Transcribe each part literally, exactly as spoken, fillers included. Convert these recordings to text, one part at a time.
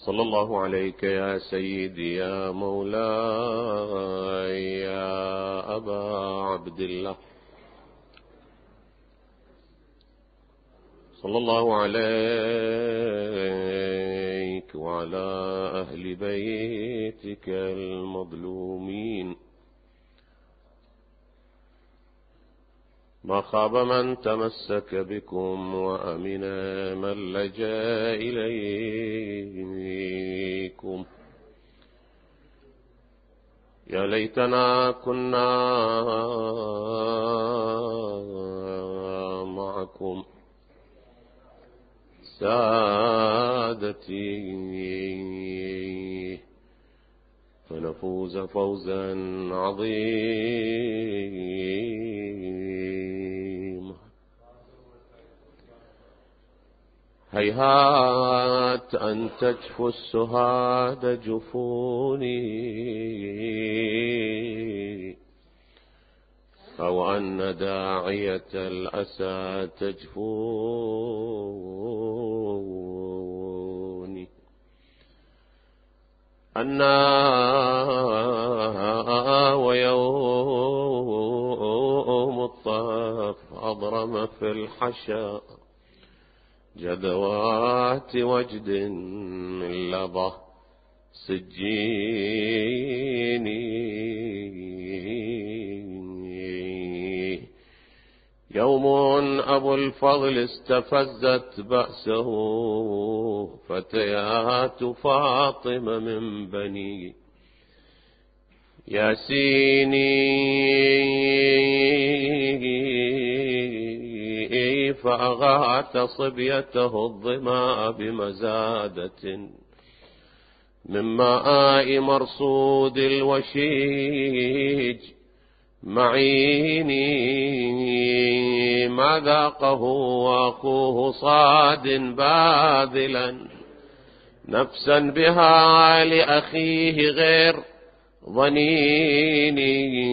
صلى الله عليك يا سيدي يا مولاي يا أبا عبد الله، صلى الله عليك وعلى أهل بيتك المظلومين. ما خاب من تمسك بكم وأمن من لجأ إليكم. يا ليتنا كنا معكم سادتي فنفوز فوزا عظيما. هيهات أن تجفو السهاد جفوني، أو أن داعية الأسى تجفوني. أنا ويوم الطاف أضرم في الحشا جدوات وجد من لظى سجيني. يوم أبو الفضل استفزت بأسه فتيات فاطمة من بني ياسيني، فأغاث صبيته الظما بمزادة من ماء مرصود الوشيج معيني. ما ذاقه واخوه صاد باذلا نفسا بها لأخيه غير ظنيني،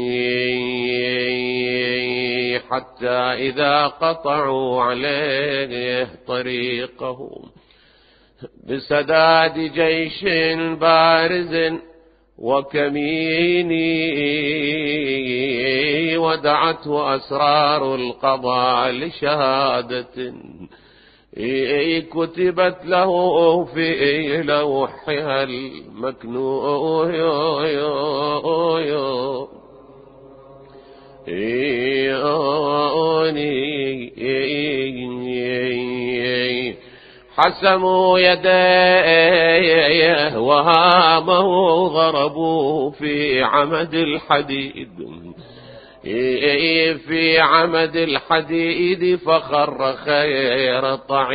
حتى إذا قطعوا عليه طريقه بسداد جيش بارز وكميني، ودعته أسرار القضاء لشهادة كتبت له في لوحها المكنون. حسموا يديه وهامه ضربوا في عمد الحديد، في عمد الحديد فخر خير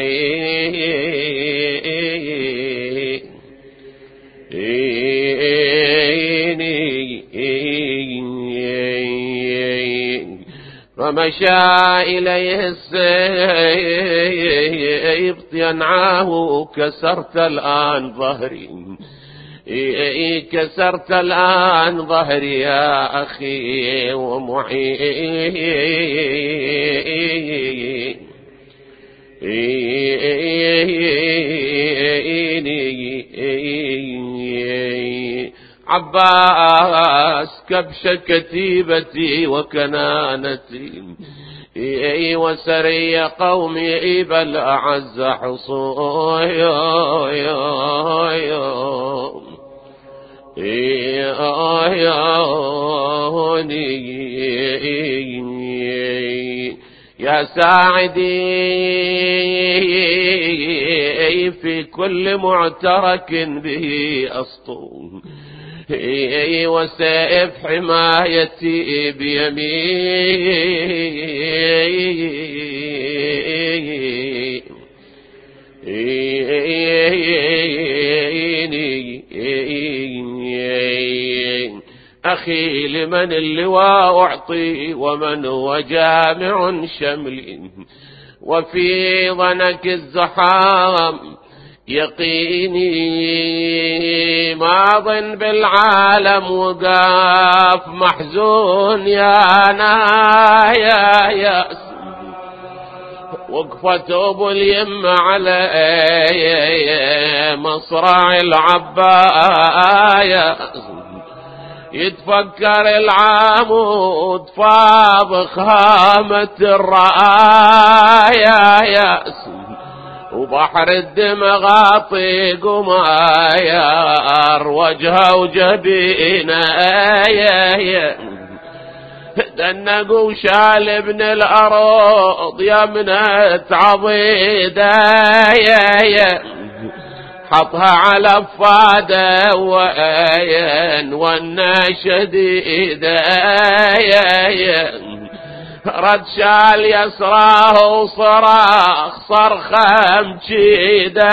طعين. فمشى إليه السيف ينعاه كسرت الآن ظهري، كسرت الآن ظهري يا أخي ومعيني. عباس كبش كتيبتي وكنانتي وسري قومي بل أعز حصوني. يا ساعدي في كل معترك به أسطو، وسيف حمايتي بيميني. أخي لمن اللواء أعطي ومن هو جامع شمل، وفي ظنك الزحام يقيني. ماض بالعالم وقاف محزون يا نايا يا وقفت ابو اليم على مصرع العباية، يتفكر العمود فاض خامة الرآية، وبحر الدم غاطي قماير وجهه وجبينه، دنقوا شال ابن الأرض يمنة عضيدة، حطها على فادة وأين والناشديدة، رد شال يسراه وصراخ صرخة مجيدة،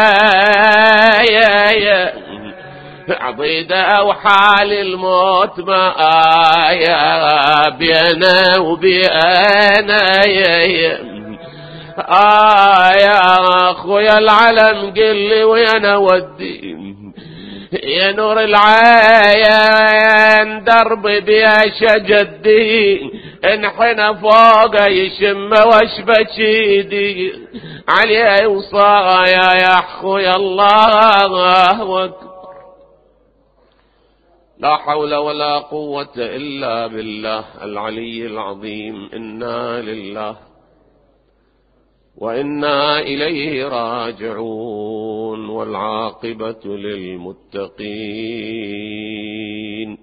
عضيدة وحال الموت ما آية بينا وبينا، آه يا أخويا العلم قل لي وين أودي، يا نور العين دربي بيا شجدي، انحنى فوق يشم واشبشيدي عليه وصايا يا أخويا الله أكبر. لا حول ولا قوة إلا بالله العلي العظيم. إنا لله وإنا إليه راجعون، والعاقبة للمتقين.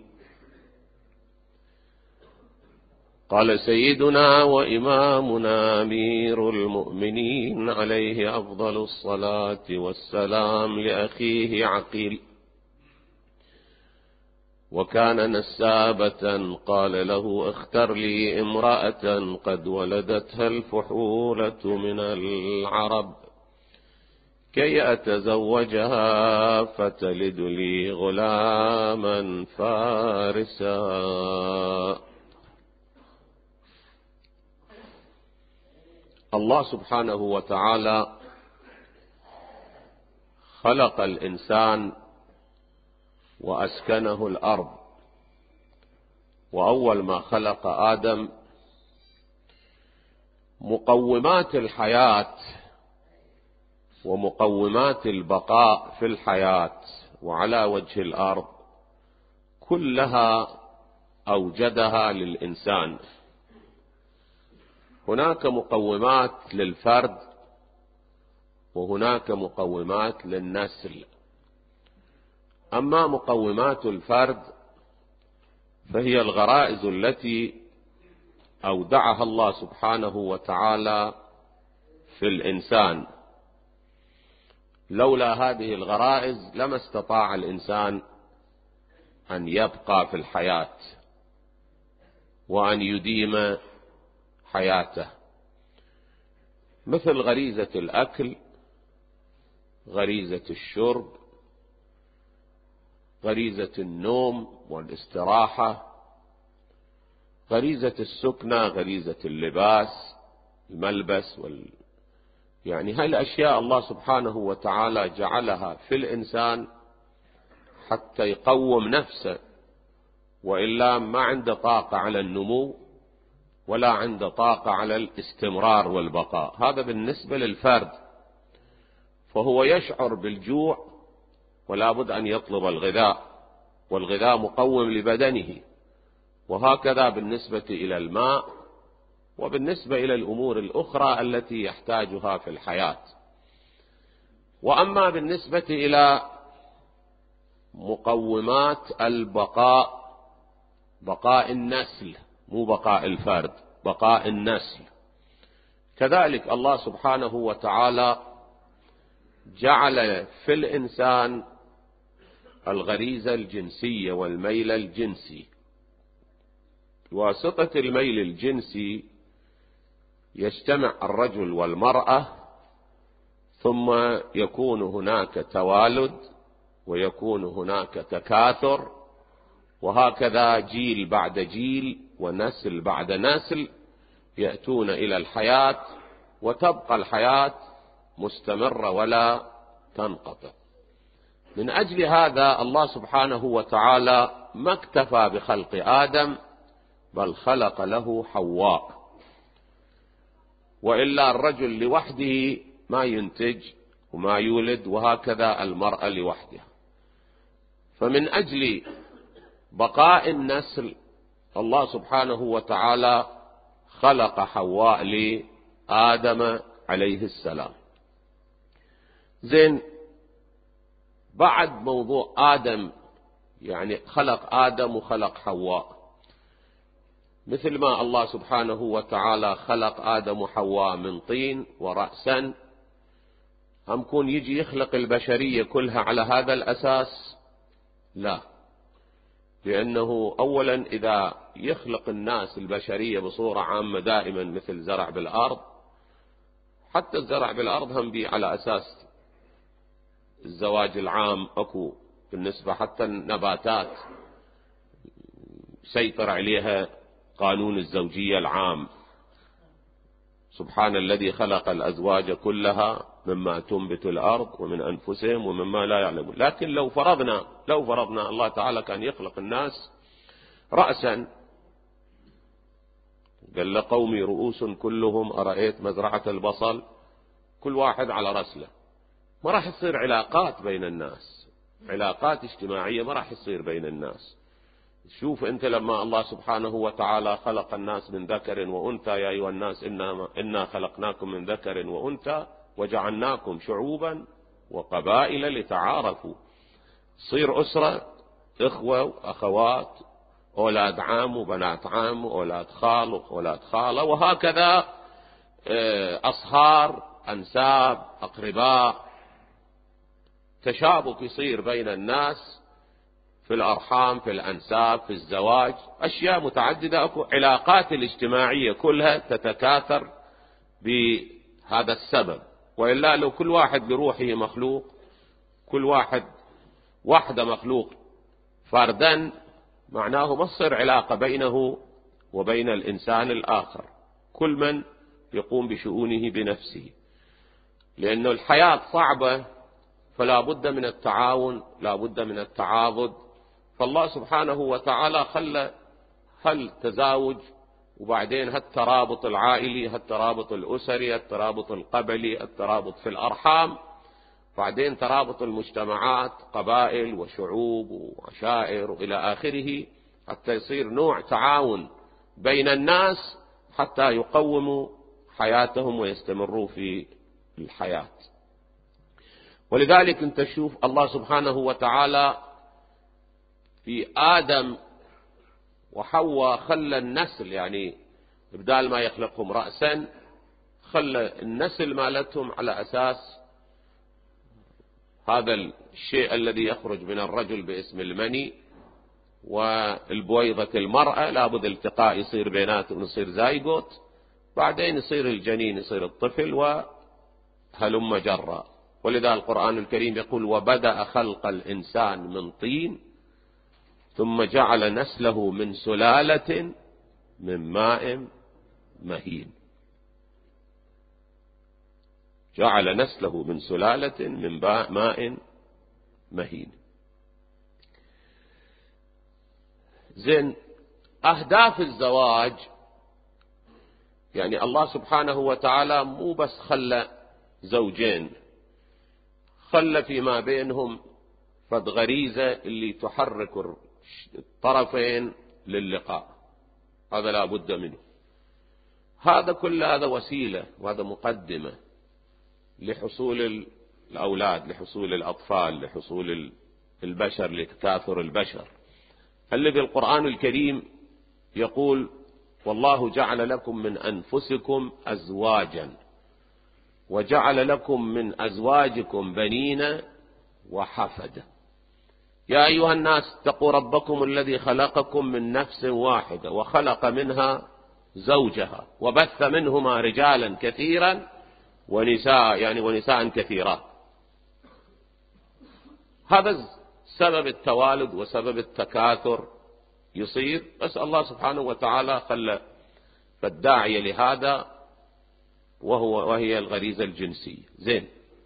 قال سيدنا وإمامنا أمير المؤمنين عليه أفضل الصلاة والسلام لأخيه عقيل، وكان نسابة، قال له اختر لي امرأة قد ولدتها الفحولة من العرب كي أتزوجها فتلد لي غلاما فارسا. الله سبحانه وتعالى خلق الإنسان وأسكنه الأرض، وأول ما خلق آدم مقومات الحياة ومقومات البقاء في الحياة وعلى وجه الأرض كلها أوجدها للإنسان. هناك مقومات للفرد وهناك مقومات للنسل. أما مقومات الفرد فهي الغرائز التي أودعها الله سبحانه وتعالى في الإنسان، لولا هذه الغرائز لما استطاع الإنسان أن يبقى في الحياة وأن يديم حياته، مثل غريزة الأكل، غريزة الشرب، غريزة النوم والاستراحة، غريزة السكنة، غريزة اللباس، الملبس وال... يعني هاي الأشياء الله سبحانه وتعالى جعلها في الإنسان حتى يقوم نفسه، وإلا ما عنده طاقة على النمو ولا عنده طاقة على الاستمرار والبقاء. هذا بالنسبة للفرد، فهو يشعر بالجوع ولا بد أن يطلب الغذاء، والغذاء مقوم لبدنه، وهكذا بالنسبة إلى الماء وبالنسبة إلى الأمور الأخرى التي يحتاجها في الحياة. وأما بالنسبة إلى مقومات البقاء، بقاء النسل، مو بقاء الفرد، بقاء النسل، كذلك الله سبحانه وتعالى جعل في الإنسان الغريزة الجنسية والميل الجنسي. بواسطة الميل الجنسي يجتمع الرجل والمرأة، ثم يكون هناك توالد ويكون هناك تكاثر، وهكذا جيل بعد جيل ونسل بعد نسل يأتون إلى الحياة، وتبقى الحياة مستمرة ولا تنقطع. من أجل هذا الله سبحانه وتعالى ما اكتفى بخلق آدم، بل خلق له حواء. وإلا الرجل لوحده ما ينتج وما يولد، وهكذا المرأة لوحدها. فمن أجل بقاء النسل الله سبحانه وتعالى خلق حواء لآدم عليه السلام. زين، بعد موضوع آدم، يعني خلق آدم وخلق حواء، مثل ما الله سبحانه وتعالى خلق آدم وحواء من طين ورأسا، هم كون يجي يخلق البشرية كلها على هذا الأساس؟ لا، لأنه أولا إذا يخلق الناس البشرية بصورة عامة دائما مثل زرع بالأرض، حتى الزرع بالأرض هم بي على أساس الزواج العام أكو، بالنسبة حتى النباتات سيطر عليها قانون الزوجية العام. سبحان الذي خلق الأزواج كلها مما تنبت الأرض ومن أنفسهم ومما لا يعلمون. لكن لو فرضنا لو فرضنا الله تعالى كان يخلق الناس رأسا، قال لقومي رؤوس كلهم أرأيت مزرعة البصل، كل واحد على رسله، ما راح يصير علاقات بين الناس، علاقات اجتماعية ما راح يصير بين الناس. شوف أنت لما الله سبحانه وتعالى خلق الناس من ذكر وأنثى، يا أيها الناس إنا, إنا خلقناكم من ذكر وأنثى وجعلناكم شعوبا وقبائل لتعارفوا، صير أسرة، إخوة وأخوات، أولاد عام وبنات عام، أولاد خال وأولاد خالة، وهكذا أصهار، أنساب، أقرباء، تشابك يصير بين الناس في الأرحام، في الأنساب، في الزواج، أشياء متعددة. أكو علاقات الاجتماعية كلها تتكاثر بهذا السبب. وإلا لو كل واحد بروحه مخلوق، كل واحد وحده مخلوق فردا، معناه ما تصير علاقة بينه وبين الإنسان الآخر، كل من يقوم بشؤونه بنفسه. لأنه الحياة صعبة، فلا بد من التعاون، لا بد من التعاضد. فالله سبحانه وتعالى خلى هالتزاوج، وبعدين هالترابط العائلي، هالترابط الأسري، هالترابط القبلي، الترابط في الأرحام، بعدين ترابط المجتمعات، قبائل وشعوب وعشائر إلى آخره، حتى يصير نوع تعاون بين الناس حتى يقوموا حياتهم ويستمروا في الحياة. ولذلك انت تشوف الله سبحانه وتعالى في آدم وحواء خلى النسل، يعني بدال ما يخلقهم رأسا خلى النسل مالتهم على أساس هذا الشيء الذي يخرج من الرجل باسم المني، والبويضة المرأة لابد التقاء يصير بيناتهم، يصير زايغوت، بعدين يصير الجنين، يصير الطفل، وهلم جرا. ولذا القرآن الكريم يقول وبدأ خلق الإنسان من طين ثم جعل نسله من سلالة من ماء مهين. جعل نسله من سلالة من ماء مهين. زين، أهداف الزواج، يعني الله سبحانه وتعالى مو بس خلى زوجين، خلى فيما بينهم فد غريزة اللي تحرك الطرفين للقاء، هذا لا بد منه. هذا كل هذا وسيلة وهذا مقدمة لحصول الأولاد، لحصول الأطفال، لحصول البشر، لتكاثر البشر. الذي القرآن الكريم يقول والله جعل لكم من أنفسكم أزواجا وجعل لكم من أزواجكم بنين وحفدة. يا أيها الناس اتقوا ربكم الذي خلقكم من نفس واحدة وخلق منها زوجها وبث منهما رجالا كثيرا ونساء، يعني ونساء كثيرات. هذا سبب التوالد وسبب التكاثر يصير، بس الله سبحانه وتعالى خلى فالداعية لهذا وهو وهي الغريزة الجنسية. زين،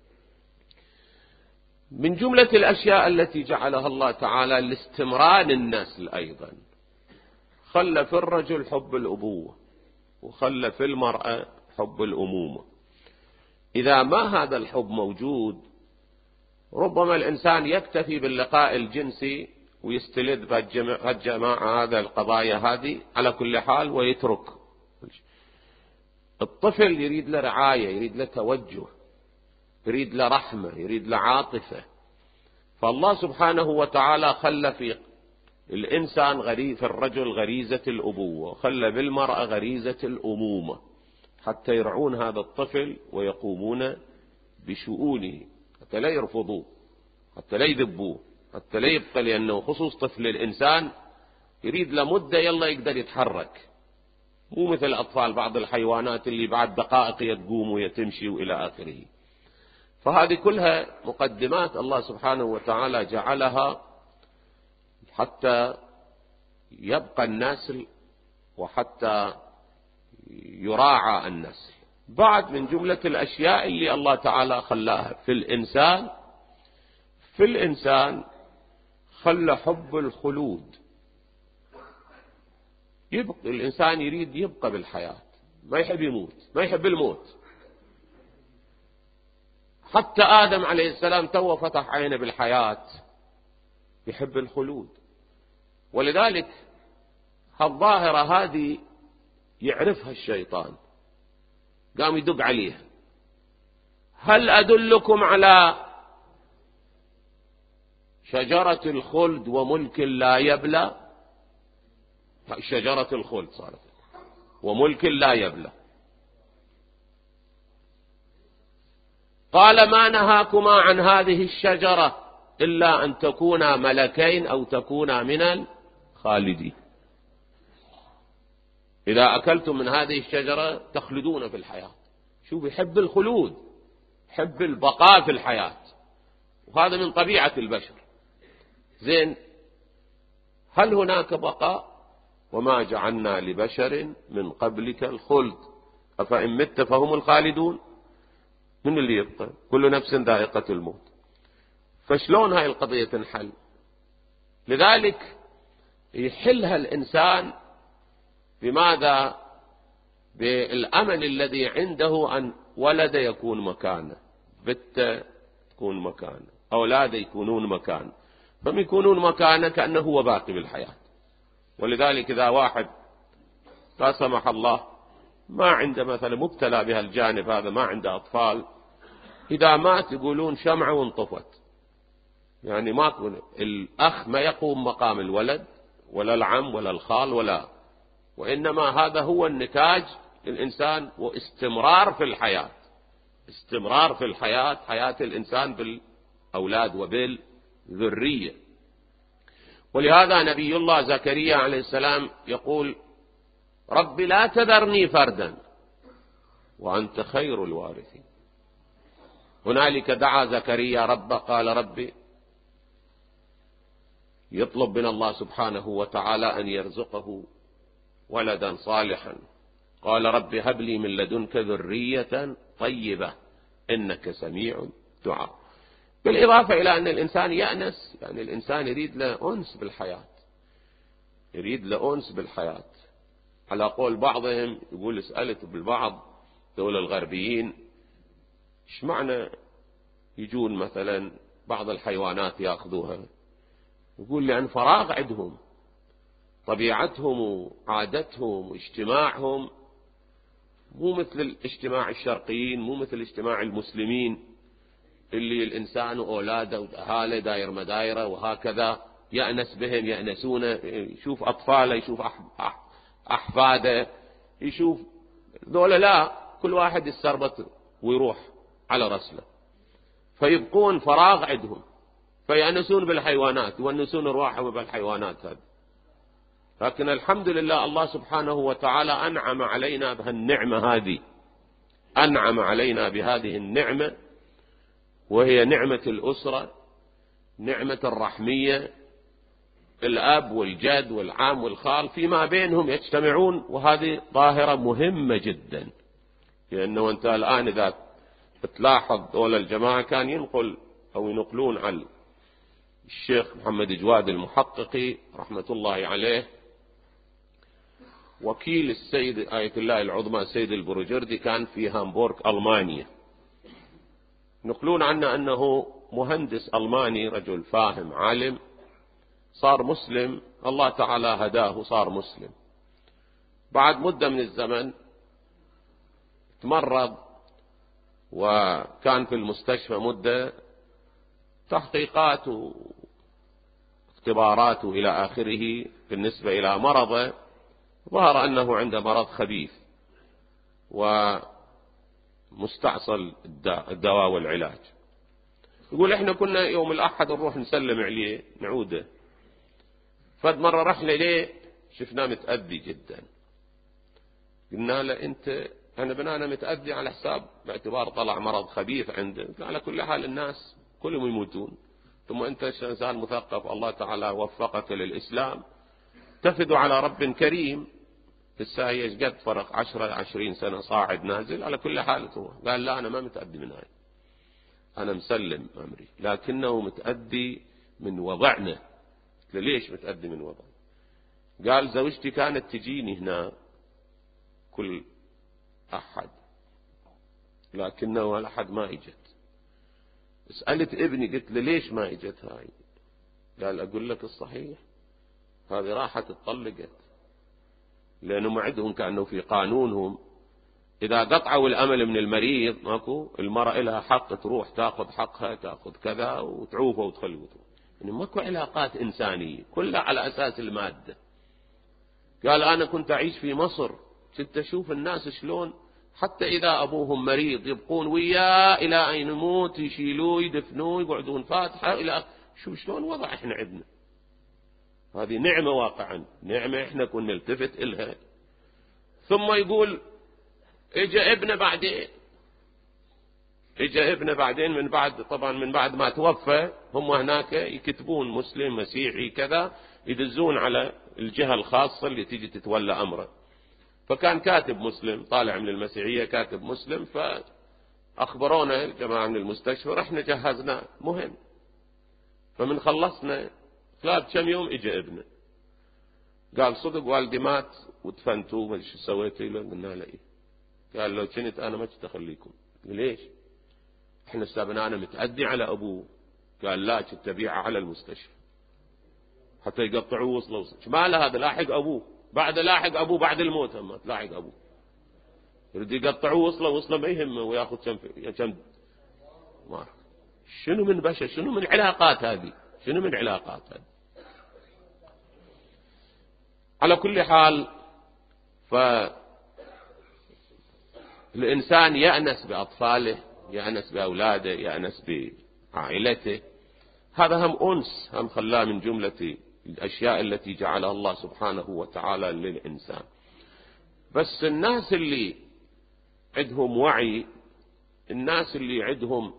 من جملة الأشياء التي جعلها الله تعالى لاستمرار النسل أيضا، خلى في الرجل حب الأبوة، وخلى في المرأة حب الأمومة. إذا ما هذا الحب موجود ربما الإنسان يكتفي باللقاء الجنسي ويستلذ بهالجماعة هذا القضايا هذه على كل حال ويترك. الطفل يريد له رعاية، يريد له توجه، يريد له رحمة، يريد له عاطفة. فالله سبحانه وتعالى خلى في الإنسان غريزة، في الرجل غريزة الأبوة، خلى بالمرأة غريزة الأمومة حتى يرعون هذا الطفل ويقومون بشؤونه، حتى لا يرفضوه، حتى لا يذبوه، حتى لا يبقى، لأنه خصوص طفل الإنسان يريد لمدة يلا يقدر يتحرك، مو مثل أطفال بعض الحيوانات اللي بعد دقائق يتقوم ويتمشي وإلى آخره. فهذه كلها مقدمات الله سبحانه وتعالى جعلها حتى يبقى النسل وحتى يراعى النسل. بعد من جملة الأشياء اللي الله تعالى خلاها في الإنسان، في الإنسان خلى حب الخلود. يبقى الإنسان يريد يبقى بالحياة، ما يحب يموت، ما يحب الموت. حتى آدم عليه السلام تو فتح عينه بالحياة، يحب الخلود. ولذلك الظاهرة هذه يعرفها الشيطان، قام يدق عليها: هل أدلكم على شجرة الخلد وملك لا يبلى؟ شجرة الخلد صارت وملك لا يبلى. قال: ما نهاكما عن هذه الشجرة إلا أن تكونا ملكين أو تكونا من الخالدين. إذا أكلتم من هذه الشجرة تخلدون في الحياة. شوف، يحب الخلود، يحب البقاء في الحياة، وهذا من طبيعة البشر. زين، هل هناك بقاء؟ وما جعلنا لبشر من قبلك الخلد أفإن مت فهم الخالدون. من اللي يبقى؟ كل نفس ذائقة الموت. فشلون هاي القضية تنحل؟ لذلك يحلها الإنسان بماذا؟ بالأمل الذي عنده أن ولد يكون مكانه، بنت تكون مكانه، أولاده يكونون مكانه، فم يكونون مكانه كأنه هو باقي بالحياة. ولذلك إذا واحد لا سمح الله ما عنده مثلا مبتلى بها الجانب هذا، ما عنده أطفال، إذا مات يقولون شمعة وانطفت، يعني ما يكون الأخ ما يقوم مقام الولد ولا العم ولا الخال ولا، وإنما هذا هو النتاج للإنسان واستمرار في الحياة، استمرار في الحياة، حياة الإنسان بالأولاد وبالذرية. ولهذا نبي الله زكريا عليه السلام يقول: رب لا تذرني فردا وأنت خير الوارثين. هنالك دعا زكريا ربه، قال: ربي، يطلب من الله سبحانه وتعالى أن يرزقه ولدا صالحا. قال: ربي هب لي من لدنك ذرية طيبة إنك سميع دعاء. بالإضافة إلى أن الإنسان يأنس، يعني الإنسان يريد له أنس بالحياة، يريد له أنس بالحياة. على قول بعضهم يقول، سألت بالبعض دول الغربيين إيش معنى يجون مثلا بعض الحيوانات يأخذوها، يقول لأن فراغ عندهم، طبيعتهم وعادتهم واجتماعهم مو مثل الاجتماع الشرقيين، مو مثل اجتماع المسلمين اللي الإنسان وأولاده وأهاله داير مدايره وهكذا، يأنس بهم، يأنسونه، يشوف أطفاله، يشوف أحفاده، يشوف ذولا. لا، كل واحد يستربط ويروح على رسله، فيبقون فراغ عندهم، فيأنسون بالحيوانات، يونسون أرواحهم بالحيوانات هذه. لكن الحمد لله الله سبحانه وتعالى أنعم علينا بهالنعمة هذه، أنعم علينا بهذه النعمة، وهي نعمة الأسرة، نعمة الرحمية، الأب والجد والعام والخال فيما بينهم يجتمعون. وهذه ظاهرة مهمة جدا، لأنه أنت الآن إذا تلاحظ دول الجماعة كان ينقل أو ينقلون عن الشيخ محمد جواد المحققي رحمة الله عليه، وكيل السيد آية الله العظمى السيد البروجردي كان في هامبورغ ألمانيا. نقولون عنه أنه مهندس ألماني، رجل فاهم عالم، صار مسلم، الله تعالى هداه صار مسلم. بعد مدة من الزمن تمرض وكان في المستشفى مدة، تحقيقات واختبارات إلى آخره بالنسبة إلى مرضه، ظهر أنه عنده مرض خبيث ومستعصل الدواء والعلاج. يقول إحنا كنا يوم الأحد نروح نسلم عليه نعوده، فد مرة رحنا ليه شفناه متأذي جدا، قلنا له أنت أنا بنانا متأذي على حساب باعتبار طلع مرض خبيث عنده. على كل حال الناس كلهم يموتون، ثم أنت إنسان مثقف الله تعالى وفقك للإسلام، تفد على رب كريم. الساية قد فرق عشرة عشرين سنة صاعد نازل. على كل حال هو قال لا أنا ما متأذي من هاي، أنا مسلم أمري، لكنه متأذي من وضعنا. ليش متأذي من وضعنا؟ قال زوجتي كانت تجيني هنا كل أحد، لكنه الأحد ما إجت. سألت ابني قلت له ليش ما إجت هاي؟ قال أقول لك الصحيح، هذه راحت اتطلقت، لأنه عندهم كأنه في قانونهم إذا قطعوا الأمل من المريض ماكو، المرأة لها حق تروح تأخذ حقها، تأخذ كذا وتعوفه وتخلوته. يعني ماكو علاقات إنسانية، كلها على أساس المادة. قال أنا كنت أعيش في مصر، كنت أشوف الناس شلون حتى إذا أبوهم مريض يبقون وياه إلى أن يموت، يشيلوه يدفنوه يقعدون فاتحة إلى شو شلون وضع إحنا عندنا. هذه نعمة واقعا، نعمة إحنا كنا نلتفت إلها. ثم يقول إجا ابنه بعدين، إجا ابنه بعدين من بعد طبعا من بعد ما توفى، هم هناك يكتبون مسلم مسيحي كذا، يدزون على الجهة الخاصة اللي تيجي تتولى أمره. فكان كاتب مسلم طالع من المسيحية، كاتب مسلم، فأخبرونا الجماعة من المستشفى، رحنا جهزنا مهم. فمن خلصنا خلال كم يوم إجا ابنه، قال صدق والدي مات ودفنتوه، ما شو سويتوا له؟ قلنا له إيه. قال لو كنت أنا ما كنت أخليكم. ليش؟ إحنا سابنا أنا متأدي على أبوه. قال لا، كنت أبيعه على المستشفى حتى يقطعوه وصله وصله. ما له هذا لاحق أبوه، بعد لاحق أبوه بعد الموت، هم لاحق أبوه يريد يقطعوه وصله وصله ما يهمه ويأخذ كم كم ما. شنو من بشر، شنو من علاقات هذه، شنو من علاقات هذه. على كل حال فالإنسان يأنس بأطفاله، يأنس بأولاده، يأنس بعائلته. هذا هم أنس، هم خلاه من جملة الأشياء التي جعلها الله سبحانه وتعالى للإنسان. بس الناس اللي عندهم وعي، الناس اللي عندهم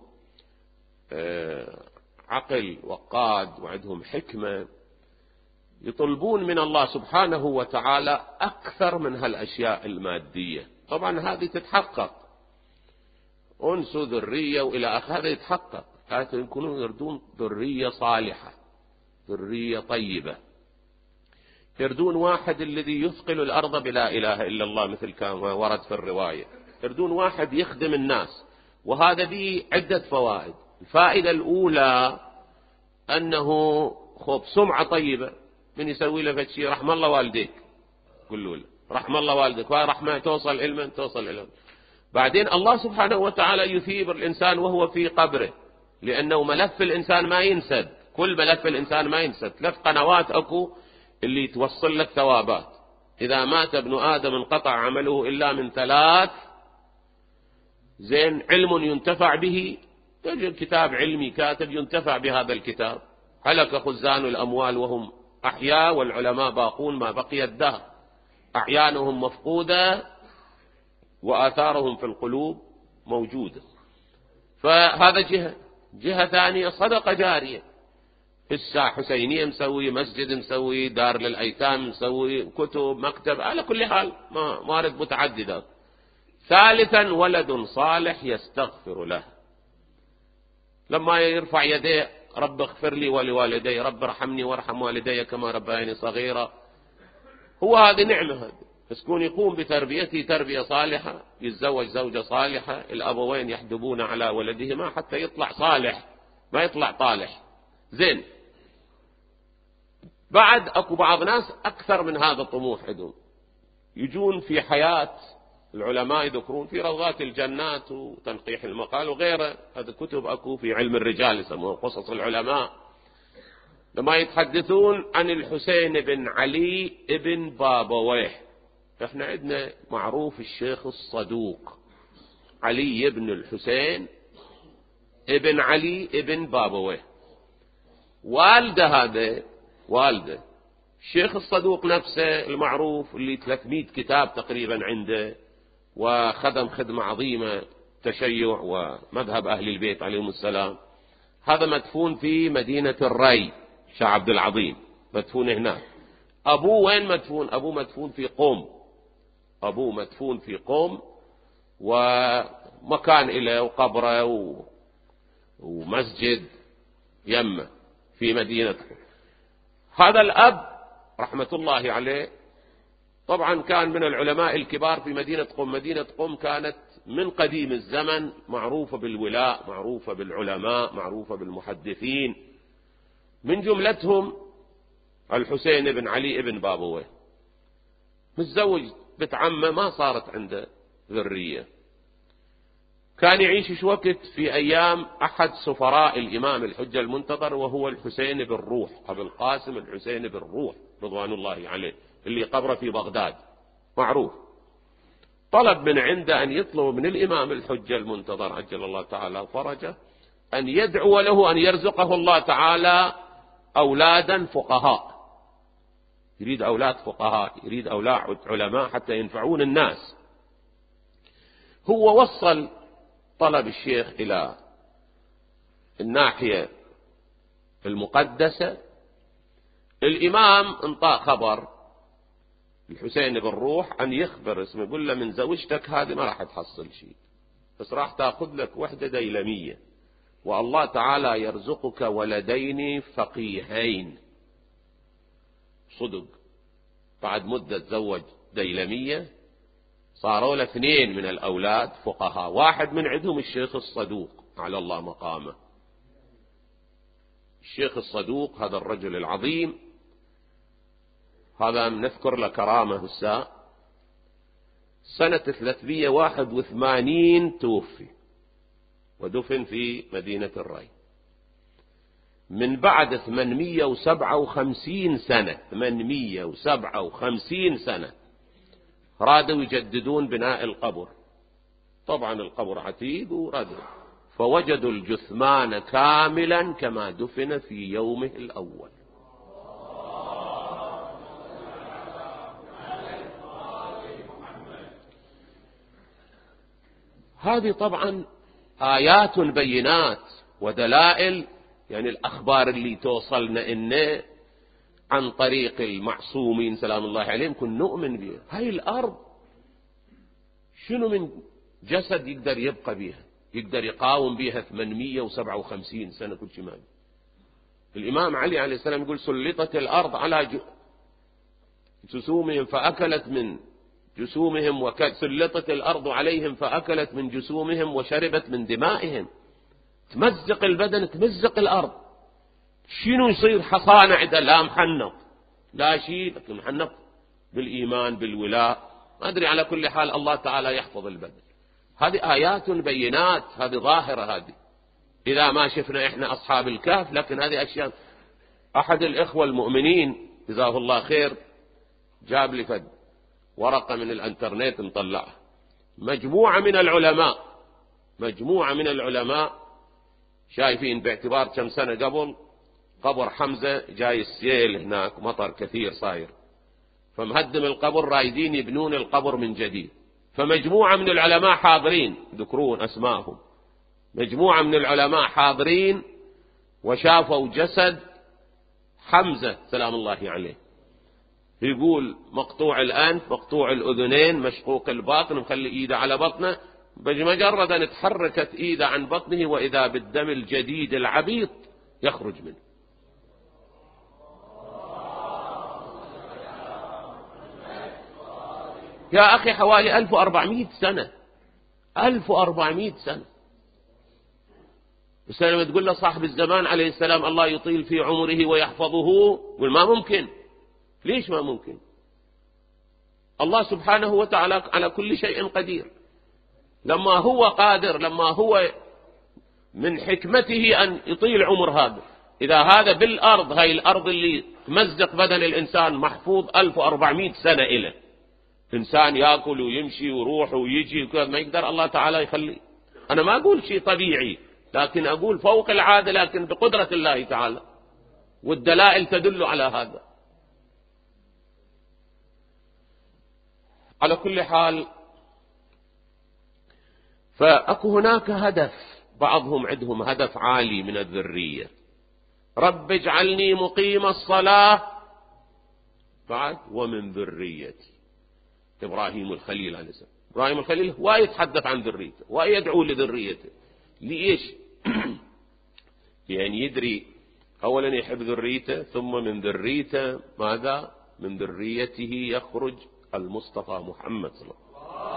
عقل وقاد وعندهم حكمة، يطلبون من الله سبحانه وتعالى أكثر من هالأشياء المادية. طبعا هذه تتحقق، أنس ذرية وإلى آخر، هذا يتحقق، حتى يكونون يردون ذرية صالحة، ذرية طيبة، يردون واحد الذي يثقل الأرض بلا إله إلا الله مثل كما ورد في الرواية، يردون واحد يخدم الناس. وهذا به عدة فوائد. الفائدة الأولى أنه خب سمعة طيبة، من يسوي له فشي رحم الله والديك، قولوا له رحم الله والديك، ورحمة توصل علما توصل علما. بعدين الله سبحانه وتعالى يثيب الإنسان وهو في قبره، لأنه ملف الإنسان ما ينسد، كل ملف الإنسان ما ينسد. ثلاث قنوات أكو اللي توصل لك ثوابات. إذا مات ابن آدم انقطع عمله إلا من ثلاث: زين علم ينتفع به، تجد كتاب علمي كاتب ينتفع بهذا الكتاب، هلك خزان الأموال وهم أحياء والعلماء باقون ما بقي الدهر، أعيانهم مفقودة وآثارهم في القلوب موجودة. فهذا جهة. جهة ثانية صدقة جارية، الساعة حسينية مسوي، مسجد مسوي، دار للأيتام مسوي، كتب، مكتب، على كل حال موارد متعددة. ثالثا ولد صالح يستغفر له، لما يرفع يديه رب اغفر لي ولوالدي، رب ارحمني وارحم والدي كما ربياني صغيرا. هو هذه نعمة، هذه مسكون يقوم بتربيته تربية صالحة، يتزوج زوجة صالحة، الأبوين يحدبون على ولدهما حتى يطلع صالح ما يطلع طالح زين. بعد أكو بعض ناس أكثر من هذا الطموح عندهم، يجون في حياة العلماء يذكرون في روضات الجنات وتنقيح المقال وغيره، هذا كتب أكو في علم الرجال يسموه قصص العلماء، لما يتحدثون عن الحسين بن علي ابن بابويه. احنا عندنا معروف الشيخ الصدوق علي ابن الحسين ابن علي ابن بابويه، والده هذا والده الشيخ الصدوق نفسه المعروف اللي ثلاثمئة كتاب تقريبا عنده، وخدم خدمة عظيمة تشيع ومذهب أهل البيت عليهم السلام. هذا مدفون في مدينة الري، شاه عبد العظيم مدفون هناك. أبوه وين مدفون؟ أبوه مدفون في قوم، أبوه مدفون في قوم، ومكان إله وقبره و... ومسجد يمه في مدينة قوم. هذا الأب رحمة الله عليه طبعا كان من العلماء الكبار في مدينة قم. مدينة قم كانت من قديم الزمن معروفة بالولاء، معروفة بالعلماء، معروفة بالمحدثين، من جملتهم الحسين بن علي بن بابويه. متزوج بنت عمه ما صارت عنده ذرية. كان يعيش شو وقت في أيام أحد سفراء الإمام الحجة المنتظر، وهو الحسين بن روح، أبو القاسم الحسين بن روح رضوان الله عليه، اللي قبره في بغداد معروف. طلب من عنده أن يطلب من الإمام الحجة المنتظر عجل الله تعالى فرجه أن يدعو له أن يرزقه الله تعالى أولادا فقهاء. يريد أولاد فقهاء، يريد أولاد علماء حتى ينفعون الناس. هو وصل طلب الشيخ إلى الناحية المقدسة. الإمام انطى خبر الحسين بن روح أن يخبر اسمه، يقول له من زوجتك هذه ما راح تحصل شيء، بس راح تأخذ لك وحدة ديلمية، والله تعالى يرزقك ولدين فقيهين. صدق بعد مدة تزوج ديلمية، صاروا له اثنين من الأولاد فقهاء، واحد من عندهم الشيخ الصدوق على الله مقامه. الشيخ الصدوق هذا الرجل العظيم، هذا نذكر له كرامة الساعة، سنة ثلاثمئة وواحد وثمانين توفي ودفن في مدينة الري. من بعد ثمانمئة وسبعة وخمسين سنة ثمانمئة وسبعة وخمسين سنة رادوا يجددون بناء القبر. طبعا القبر عتيق وردوا، فوجدوا الجثمان كاملا كما دفن في يومه الأول. هذه طبعا آيات بينات ودلائل، يعني الأخبار اللي توصلنا إنه عن طريق المعصومين سلام الله عليهم كن نؤمن بها. هاي الأرض شنو من جسد يقدر يبقى بها، يقدر يقاوم بها ثمانمئة وسبعة وخمسين سنة كل شيء. الإمام علي عليه السلام يقول سلطت الأرض على جسومهم فأكلت من جسومهم، وسلطت الأرض عليهم فأكلت من جسومهم وشربت من دمائهم. تمزق البدن، تمزق الأرض. شنو يصير؟ حصانة عدا لا محنط لا شيء، لكن محنط بالإيمان بالولاء. ما أدري، على كل حال الله تعالى يحفظ البدن. هذه آيات بينات، هذه ظاهرة. هذه إذا ما شفنا إحنا أصحاب الكهف، لكن هذه أشياء. أحد الإخوة المؤمنين جزاه الله خير جاب لي فد ورقة من الانترنت مطلعها، مجموعة من العلماء مجموعة من العلماء شايفين باعتبار كم سنة قبل قبر حمزة جاي السيل هناك، مطر كثير صاير، فمهدم القبر، رايدين يبنون القبر من جديد. فمجموعة من العلماء حاضرين، ذكرون أسماءهم، مجموعة من العلماء حاضرين وشافوا جسد حمزة سلام الله عليه. يقول مقطوع الأنف، مقطوع الأذنين، مشقوق الباطن، مخلي إيده على بطنه، بمجرد أن تحركت إيده عن بطنه وإذا بالدم الجديد العبيط يخرج منه. يا أخي حوالي ألف وأربعمائة سنة، ألف وأربعمائة سنة. بس لما تقول له صاحب الزمان عليه السلام الله يطيل في عمره ويحفظه، يقول ما ممكن. ليش ما ممكن؟ الله سبحانه وتعالى على كل شيء قدير. لما هو قادر، لما هو من حكمته أن يطيل عمر هذا، إذا هذا بالأرض، هاي الأرض اللي تمزق بدن الإنسان محفوظ ألف وأربعمائة سنة إله، إنسان يأكل ويمشي ويروح ويجي وكذا، ما يقدر الله تعالى يخلي. أنا ما أقول شيء طبيعي، لكن أقول فوق العادة، لكن بقدرة الله تعالى، والدلائل تدل على هذا. على كل حال، فأكو هناك هدف، بعضهم عندهم هدف عالي من الذرية. رب اجعلني مقيم الصلاة بعد ومن ذريتي. إبراهيم الخليل عليه السلام، إبراهيم الخليل ويتحدث عن ذريته ويدعو لذريته. ليش؟ يعني يدري أولا يحب ذريته، ثم من ذريته ماذا؟ من ذريته يخرج المصطفى محمد صلى الله عليه وسلم.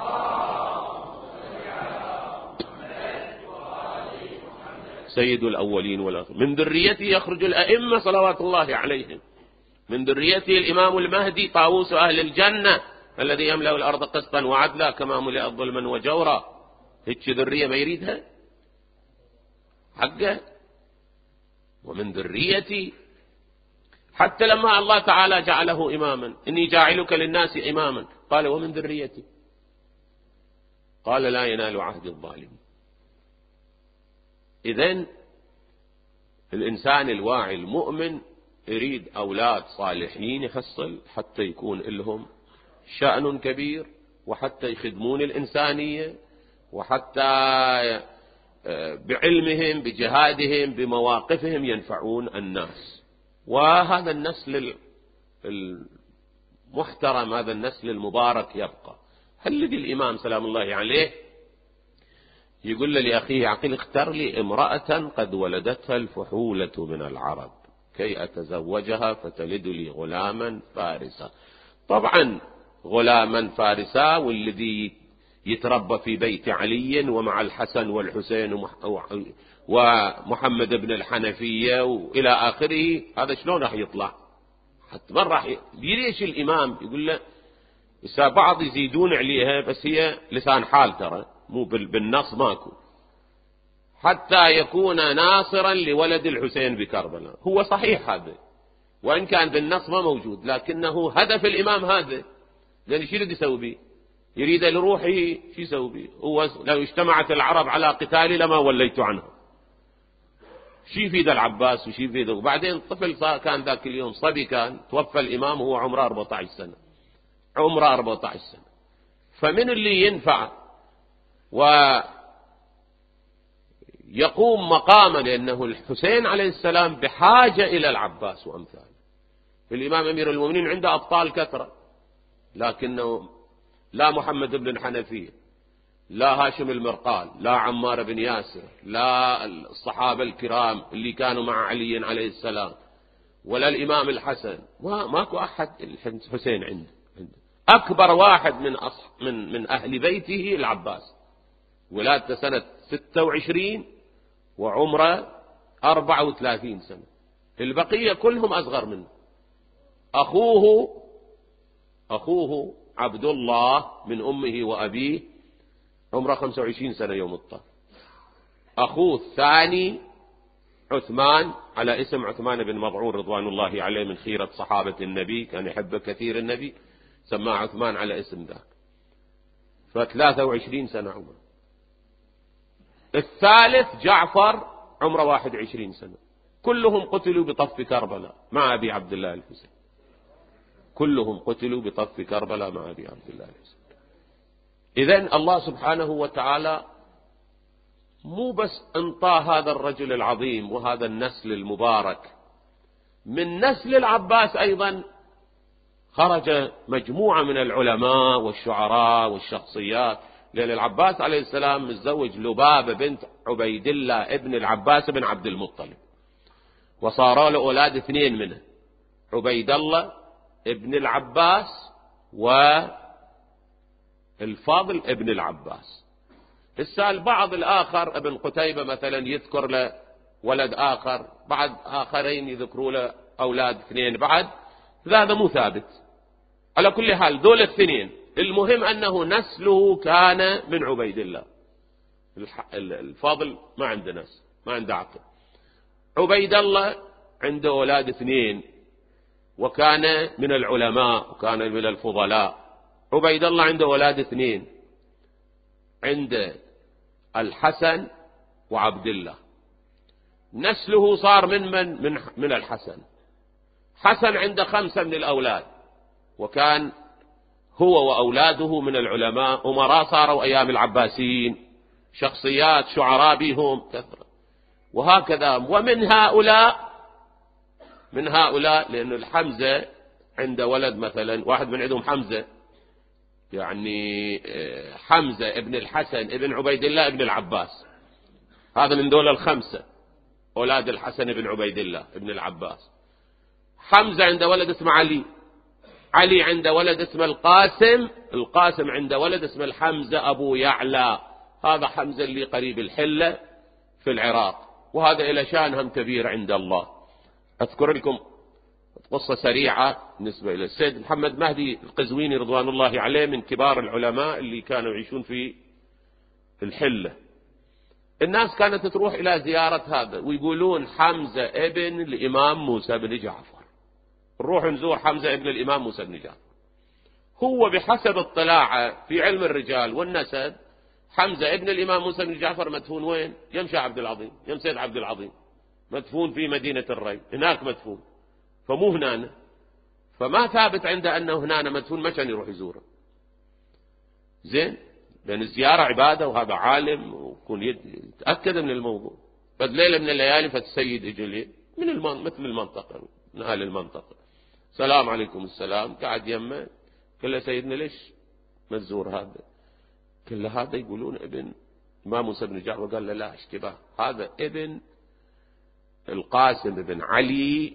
سيد الأولين والآخرين. من ذريته يخرج الأئمة صلوات الله عليهم. من ذريته الإمام المهدي طاووس أهل الجنة الذي يملأ الأرض قسطا وعدلا كما ملئت ظلما وجورا. هيك ذرية ما يريدها حقه. ومن ذريتي، حتى لما الله تعالى جعله إماما، إني جاعلك للناس إماما، قال ومن ذريتي، قال لا ينال عهد الظالمين. إذن الإنسان الواعي المؤمن يريد أولاد صالحين يحصل، حتى يكون لهم شأن كبير، وحتى يخدمون الإنسانية، وحتى بعلمهم بجهادهم بمواقفهم ينفعون الناس. وهذا النسل المحترم، هذا النسل المبارك يبقى. هل لدي الإمام سلام الله عليه يقول لأخيه عقيل اختر لي امرأة قد ولدتها الفحولة من العرب كي أتزوجها فتلد لي غلاما فارسا. طبعا غلاما فارسا، والذي يتربى في بيت علي ومع الحسن والحسين ومحمد بن الحنفية وإلى آخره، هذا شلون راح يطلع؟ حتى من راح ي... ليش الإمام يقول له؟ إذا بعض يزيدون عليها، بس هي لسان حال ترى، مو بالنص ماكو. حتى يكون ناصرا لولد الحسين بكربلاء. هو صحيح هذا، وإن كان بالنص ما موجود، لكنه هدف الإمام هذا. لأن شو يريد يسوي به؟ يريد لروحه شو يسوي به؟ هو لو اجتمعت العرب على قتالي لما وليت عنه. شو يفيد العباس وشو يفيده؟ وبعدين طفل كان ذاك اليوم صبي، كان توفى الإمام وهو عمره أربعة عشر سنة، عمره أربعة عشر سنة. فمن اللي ينفع ويقوم مقامه؟ لأنه الحسين عليه السلام بحاجة إلى العباس وأمثاله. الإمام أمير المؤمنين عنده أبطال كثرة، لكنه لا محمد بن الحنفية، لا هاشم المرقال، لا عمار بن ياسر، لا الصحابة الكرام اللي كانوا مع علي عليه السلام، ولا الإمام الحسن. ماكو أحد. الحسين عنده أكبر واحد من أصح من من أهل بيته العباس، ولادته سنة ستة وعشرين وعمره أربعة وثلاثين سنة. البقية كلهم أصغر منه. أخوه أخوه عبد الله من أمه وأبيه عمره خمسة وعشرين سنة يوم الطف. أخوه الثاني عثمان على اسم عثمان بن مضعون رضوان الله عليه، من خيرة صحابة النبي، كان يحب كثير النبي، سماه عثمان على اسم ذاك، فثلاثة وعشرين سنة عمره. الثالث جعفر عمره واحد وعشرين سنة. كلهم قتلوا بطف كربلاء مع أبي عبد الله الحسين. كلهم قتلوا بطف كربلاء مع أبي عبد الله الحسين. إذن الله سبحانه وتعالى مو بس انطى هذا الرجل العظيم وهذا النسل المبارك، من نسل العباس أيضا خرج مجموعة من العلماء والشعراء والشخصيات. لأن العباس عليه السلام متزوج لبابة بنت عبيد الله ابن العباس بن عبد المطلب، وصار له أولاد اثنين منه، عبيد الله ابن العباس الفضل ابن العباس. السال بعض الآخر ابن قتيبة مثلا يذكر له ولد آخر، بعد آخرين يذكروا له أولاد اثنين بعد، هذا مو ثابت. على كل حال دول الاثنين المهم أنه نسله كان من عبيد الله. الفضل ما عنده نسل، ما عنده عقل. عبيد الله عنده أولاد اثنين وكان من العلماء وكان من الفضلاء. عبيد الله عنده أولاد اثنين، عنده الحسن وعبد الله. نسله صار من من من, من الحسن. حسن عنده خمسة من الأولاد، وكان هو وأولاده من العلماء، أمراء صاروا أيام العباسيين، شخصيات شعراء بهم كثرة. وهكذا ومن هؤلاء من هؤلاء لأن الحمزة عنده ولد مثلا، واحد من عندهم حمزة، يعني حمزة ابن الحسن ابن عبيد الله ابن العباس، هذا من دول الخمسة أولاد الحسن ابن عبيد الله ابن العباس. حمزة عنده ولد اسمه علي، علي عنده ولد اسمه القاسم، القاسم عنده ولد اسمه الحمزة أبو يعلى، هذا حمزة اللي قريب الحلة في العراق، وهذا إلى شانهم كبير عند الله. أذكر لكم قصة سريعة بالنسبة إلى السيد محمد مهدي القزويني رضوان الله عليه، من كبار العلماء اللي كانوا يعيشون في الحلة. الناس كانت تروح إلى زيارة هذا ويقولون حمزة ابن الإمام موسى بن جعفر، نروح نزور حمزة ابن الإمام موسى بن جعفر. هو بحسب اطلاعه في علم الرجال والنسب، حمزة ابن الإمام موسى بن جعفر مدفون وين؟ يمشى عبد العظيم، يم سيد عبد العظيم، مدفون في مدينة الري، هناك مدفون، فمو هنا. فما ثابت عنده أنه هنا مدفون، ما كان يروح يزوره. زين، لأن الزيارة عبادة، وهذا عالم ويكون يتأكد من الموضوع. فد ليلة من الليالي فالسيد اجى من المن... مثل المنطقة، من أهل المنطقة، سلام عليكم السلام، قاعد يمه، قال له سيدنا ليش ما تزور هذا؟ قال له هذا يقولون ابن الإمام موسى بن جعفر. قال له لا اشتباه، هذا ابن القاسم ابن علي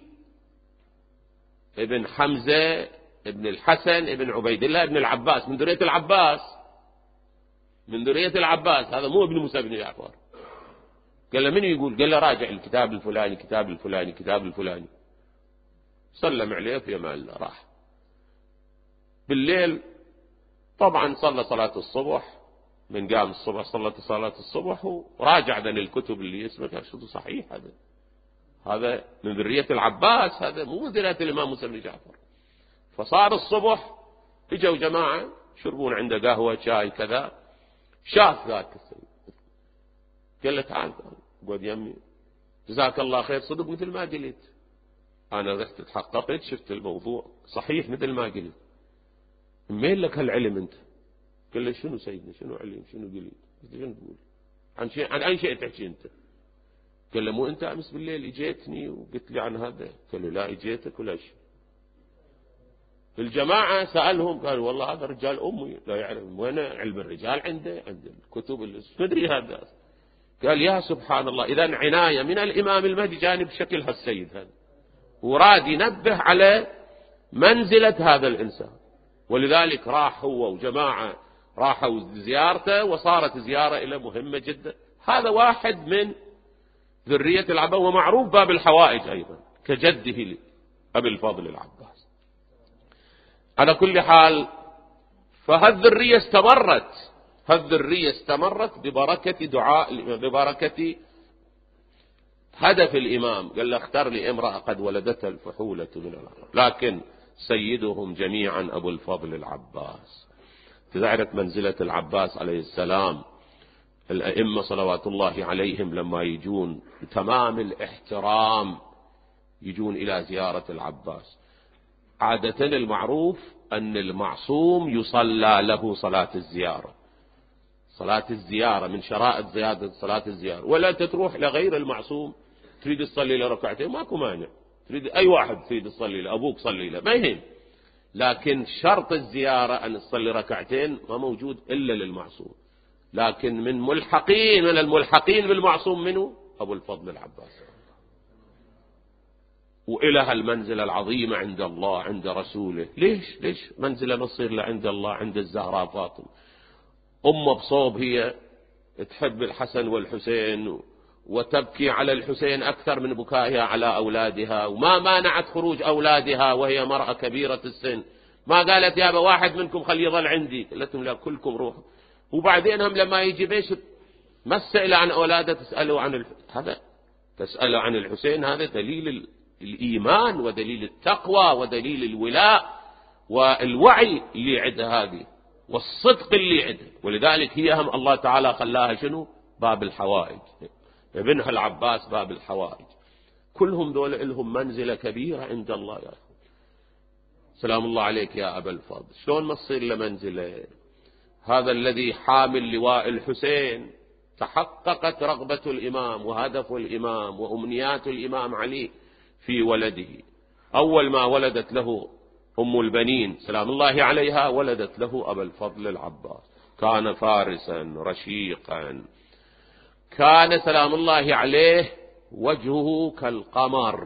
ابن حمزة ابن الحسن ابن عبيد الله ابن العباس، من ذرية العباس، من ذرية العباس، هذا مو ابن موسى بن جعفر. قال له من يقول؟ قال له راجع الكتاب الفلاني كتاب الفلاني كتاب الفلاني. سلم عليه في امان الله، راح. بالليل طبعا صلى صلاة الصبح، من قام الصبح صلى صلاة الصبح وراجع ذن الكتب اللي اسمه شو صحيح، هذا هذا من ذرية العباس، هذا مو من ذرية الإمام موسى بن جعفر. فصار الصبح اجوا جماعة يشربون عنده قهوة شاي كذا، شاف ذاك السيد، قال له تعال قعد يمي، جزاك الله خير، صدق مثل ما قلت، أنا رحت تحققت شفت الموضوع صحيح مثل ما قلت، مين لك هالعلم أنت؟ قال له شنو سيدنا، شنو علم، شنو قلت، شنو تقول عن شيء، عن أي شيء تحكي أنت؟ قال له مو أنت أمس بالليل اجيتني وقلت لي عن هذا؟ قال له لا اجيتك ولا شيء. الجماعة سألهم قالوا والله هذا رجال أمي لا يعرف وين علم الرجال، عنده عند الكتب اللي ندري هذا. قال يا سبحان الله، إذا عناية من الإمام المهدي جانب شكل هالسيد هذا، وراد ينبه على منزلة هذا الإنسان. ولذلك راح هو وجماعة راحوا زيارته، وصارت زيارة إلى مهمة جدا. هذا واحد من ذرية العباس، ومعروف باب الحوائج أيضا كجده أبي الفضل العباس. على كل حال فهالذرية استمرت، هالذرية استمرت ببركة دعاء، ببركة هدف الإمام. قال له اختار لي امرأة قد ولدتها الفحولة من العرب، لكن سيدهم جميعا أبو الفضل العباس. تعرف منزلة العباس عليه السلام، الأئمة صلوات الله عليهم لما يجون تمام الاحترام يجون إلى زيارة العباس، عادة المعروف أن المعصوم يصلى له صلاة الزيارة، صلاة الزيارة من شرائط زيادة صلاة الزيارة. ولا تروح لغير المعصوم تريد تصلي له ركعتين ماكو مانع، تريد أي واحد تريد تصلي له، أبوك صلي له ما يهم، لكن شرط الزيارة أن تصلي ركعتين ما موجود إلا للمعصوم. لكن من ملحقين من الملحقين بالمعصوم منه أبو الفضل العباس، وإلى هالمنزلة العظيمة عند الله عند رسوله. ليش ليش منزلة نصير له عند الله عند الزهراء فاطمة، أم بصوب هي تحب الحسن والحسين وتبكي على الحسين أكثر من بكائها على أولادها، وما مانعت خروج أولادها وهي مرأة كبيرة السن، ما قالت يا أبا واحد منكم خليه يظل عندي، قالت لهم لا كلكم روحوا. وبعدين هم لما يجي بيش ما تسأل عن أولاده تسألوا عن ال... هذا تسألوا عن الحسين، هذا دليل الإيمان ودليل التقوى ودليل الولاء والوعي اللي عده هذه والصدق اللي عده. ولذلك هي هم الله تعالى خلاها شنو؟ باب الحوائج، ابنها العباس باب الحوائج. كلهم دول لهم منزلة كبيرة عند الله يا أخي. سلام الله عليك يا أبا الفضل. شلون ما تصير لمنزلة؟ هذا الذي حامل لواء الحسين تحققت رغبة الإمام وهدف الإمام وأمنيات الإمام علي في ولده. أول ما ولدت له أم البنين سلام الله عليها ولدت له أبا الفضل العباس. كان فارسا رشيقا، كان سلام الله عليه وجهه كالقمر،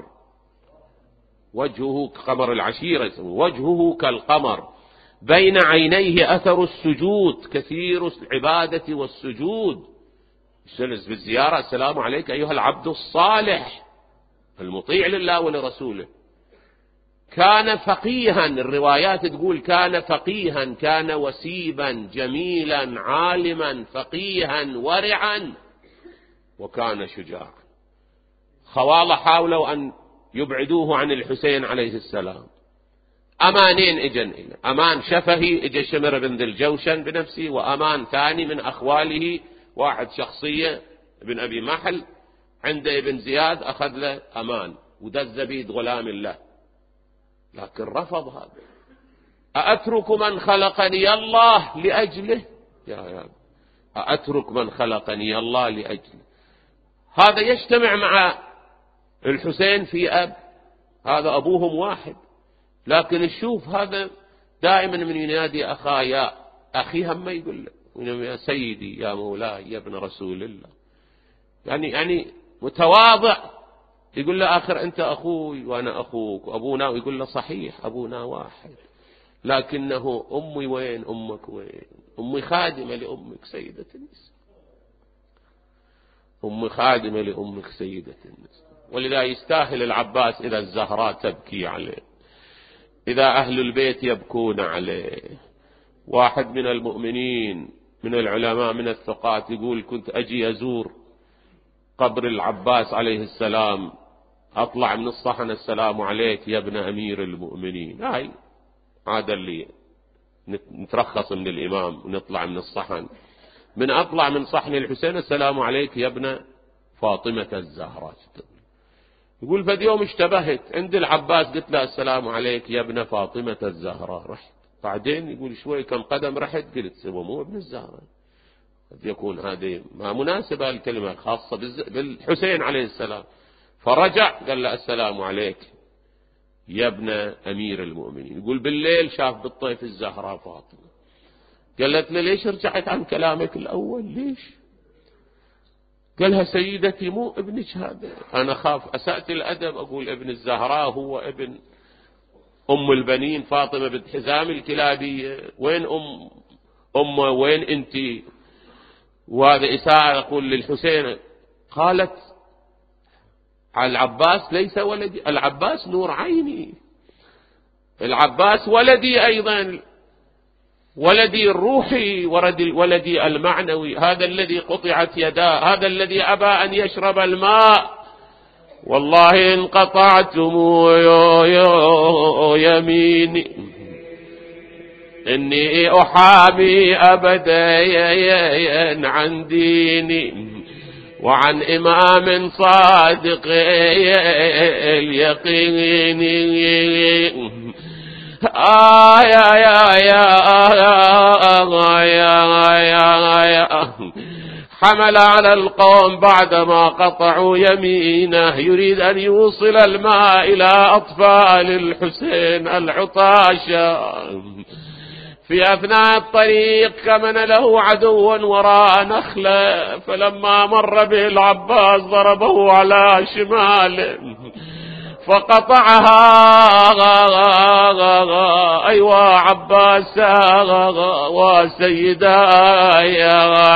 وجهه قمر العشيرة، وجهه كالقمر، بين عينيه أثر السجود، كثير العبادة والسجود. يجلس بالزيارة السلام عليك أيها العبد الصالح المطيع لله ولرسوله. كان فقيها، الروايات تقول كان فقيها، كان وسيبا جميلا عالما فقيها ورعا، وكان شجاعا. خواله حاولوا أن يبعدوه عن الحسين عليه السلام. أمانين اجن إلى أمان شفهي اجى شمر بن ذي الجوشن بنفسه، وأمان ثاني من أخواله واحد شخصية ابن أبي محل عند ابن زياد أخذ له أمان ودز بيد غلام الله، لكن رفض هذا. أأترك من خلقني الله لأجله؟ يا يا أأترك من خلقني الله لأجله. هذا يجتمع مع الحسين في أب، هذا أبوهم واحد، لكن شوف هذا دائما من ينادي أخاه يا أخي، هم ما يقول له يا سيدي يا مولاي يا ابن رسول الله، يعني يعني متواضع، يقول له آخر أنت أخوي وأنا أخوك وأبونا، ويقول له صحيح أبونا واحد، لكنه أمي وين أمك وين؟ أمي خادمة لأمك سيدة النساء، أمي خادمة لأمك سيدة النساء. ولذا يستاهل العباس إذا الزهراء تبكي عليه، إذا أهل البيت يبكون عليه. واحد من المؤمنين من العلماء من الثقات يقول كنت أجي أزور قبر العباس عليه السلام، أطلع من الصحن السلام عليك يا ابن أمير المؤمنين، هاي عادة اللي نترخص من الإمام ونطلع من الصحن، من أطلع من صحن الحسين السلام عليك يا ابن فاطمة الزهراء. يقول فد يوم اشتبهت عند العباس قلت له السلام عليك يا ابن فاطمة الزهراء، رحت بعدين يقول شوي كم قدم رحت قلت سوى مو ابن الزهراء، قد يكون هذه ما مناسبة الكلمة خاصة بالحسين عليه السلام. فرجع قال له السلام عليك يا ابن أمير المؤمنين. يقول بالليل شاف بالطيف الزهراء فاطمة، قالت له ليش رجعت عن كلامك الأول ليش؟ قالها سيدتي مو ابنك هذا، أنا خاف أسأت الأدب أقول ابن الزهراء هو ابن أم البنين فاطمة بنت حزام الكلابية، وين أم أمه وين أنتي؟ وهذا إساءة أقول للحسين. قالت على العباس ليس ولدي، العباس نور عيني، العباس ولدي أيضا، ولدي الروحي ولدي المعنوي، هذا الذي قطعت يداه، هذا الذي أبى أن يشرب الماء. والله إن قطعتم يميني إني أحامي أبدا عن ديني وعن إمام صادق اليقين. آه يا يا يا يا يا يا حمل على القوم بعدما قطعوا يمينه يريد أن يوصل الماء إلى أطفال الحسين العطاشة. في أثناء الطريق كمن له عدو وراء نخلة، فلما مر به العباس ضربه على شماله فقطعها أيوا عباس وسيداي،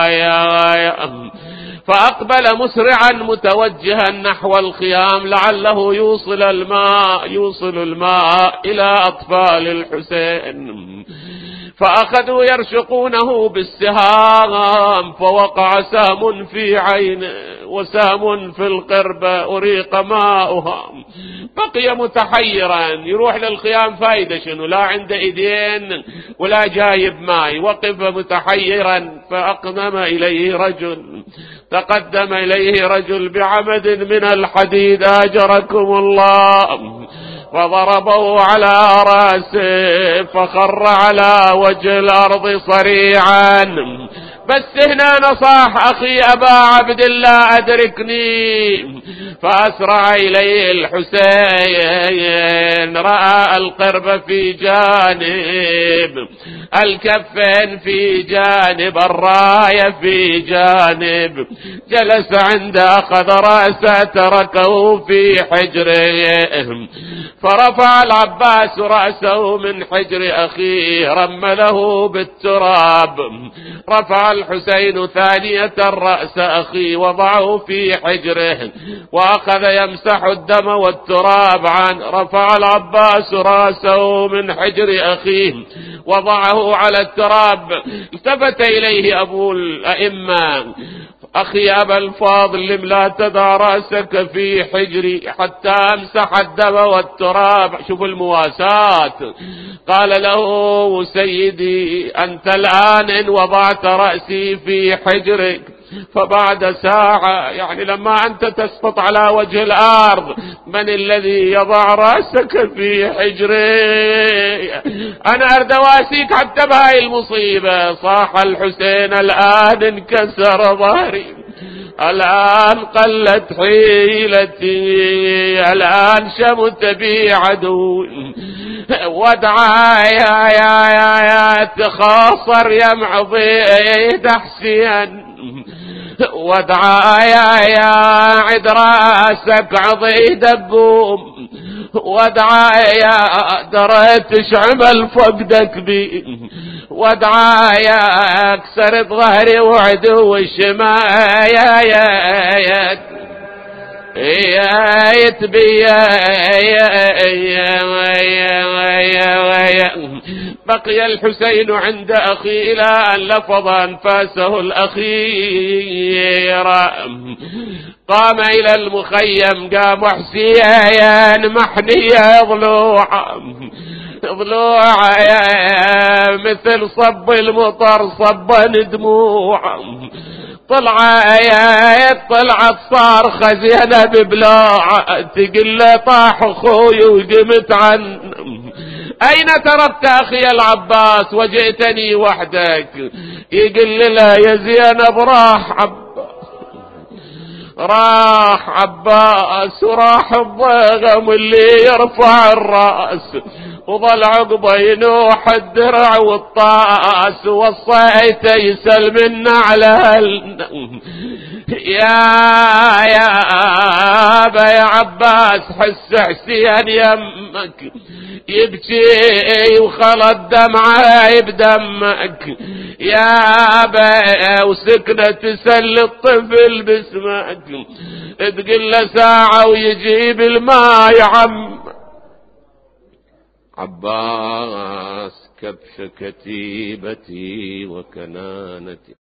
فأقبل مسرعا متوجها نحو الخيام لعله يوصل الماء يوصل الماء إلى أطفال الحسين. فأخذوا يرشقونه بالسهام، فوقع سهم في عينه وسهم في القربة أريق ماؤها. بقي متحيرا، يروح للخيام فايدة شنو؟ لا عنده ايدين ولا جايب ماء. وقف متحيرا، فأقدم إليه رجل تقدم إليه رجل بعمد من الحديد أجركم الله، فضربه على رأسه فخر على وجه الأرض صريعا. بس هنا نصاح أخي أبا عبد الله أدركني، فأسرع إليه الحسين، رأى القرب في جانب، الكفين في جانب، الراية في جانب، جلس عنده أخذ رأسه تركه في حجره، فرفع العباس رأسه من حجر أخيه رمله بالتراب. رفع الحسين ثانية رأس أخيه وضعه في حجره وأخذ يمسح الدم والتراب عنه. رفع العباس رأسه من حجر أخيه وضعه على التراب. التفت إليه أبو الأئمة: أخي أبا الفاضل، لم لا تضع رأسك في حجري حتى أمسح الدم والتراب؟ شوف المواساة. قال له: سيدي، أنت الآن إن وضعت رأسي في حجرك فبعد ساعة، يعني لما أنت تسقط على وجه الأرض، من الذي يضع رأسك في حجري؟ أنا أردواسيك حتى بهاي المصيبة. صاح الحسين: الآن انكسر ظهري، الآن قلت حيلتي، الآن شمت بي عدو، ودعا يا يا يا يا تخاصر يا معضيد حسين، ودعا يا يا عد راسك عضي دبوم، ودعا يا دريت شعمل فقدك بي، ودعا يا اكسرت ظهري وعدو الشمايا يا يا يا يتبي يا يا. بقي الحسين عند أخي إلى أن لفظ أنفاسه الأخير. قام إلى المخيم، قام حسين محنية ضلوعا ضلوعا مثل صب المطر صبا دموعا. طلع يا طلعت صار خزينة ببلاعة، تقل له طاح اخوي وقمت عن. اين تركت اخي العباس وجئتني وحدك؟ يقل له: يا زينب راح عباس، راح عباس وراح الضغم اللي يرفع الراس، وظل عقبه ينوح الدرع والطاس، وصيته يسل منا على ال... يا يا ابا يا عباس، حس حسين يمك يبكي وخلت دمعه بدمك، يا ابا وسكنه تسل الطفل باسمك، تقل له ساعه ويجيب الماء يا عم. عباس: كبش كتيبتي وكنانتي